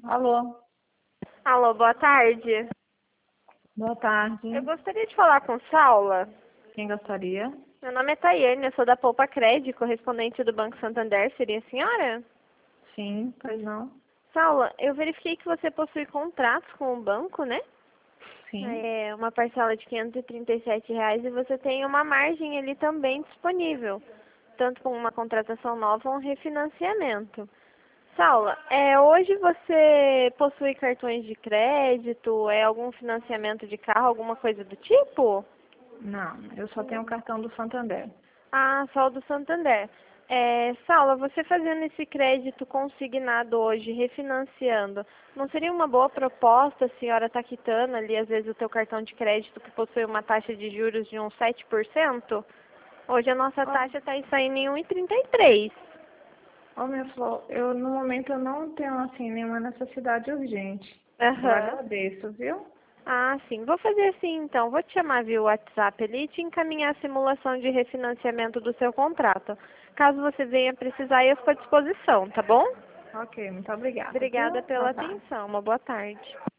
Alô, Alô, boa tarde. boa tarde. Eu gostaria de falar com Saula. Quem gostaria? Meu nome é Tayane, eu sou da Poupa Cred, correspondente do Banco Santander. Seria a senhora? Sim, pois não? Saula, eu verifiquei que você possui contratos com o banco, né? Sim. É uma parcela de R$ 537 e você tem uma margem ali também disponível, tanto com uma contratação nova ou um refinanciamento. Saula, hoje você possui cartões de crédito, algum financiamento de carro, alguma coisa do tipo? Não, eu só tenho o cartão do Santander. Ah, só o do Santander. Saula, você fazendo esse crédito consignado hoje, refinanciando, não seria uma boa proposta a senhora estar quitando ali, às vezes, o teu cartão de crédito que possui uma taxa de juros de uns 7%? Hoje a nossa Ó, taxa está saindo em 1,33. Minha flor, no momento eu não tenho, assim, nenhuma necessidade urgente. Eu Aham. agradeço, viu? Ah, sim. Vou fazer assim, então. Vou te chamar via WhatsApp ali e te encaminhar a simulação de refinanciamento do seu contrato. Caso você venha precisar, eu fico à disposição, tá bom? Ok, muito obrigada, Obrigada viu? pela Boa tarde. atenção. Uma boa tarde.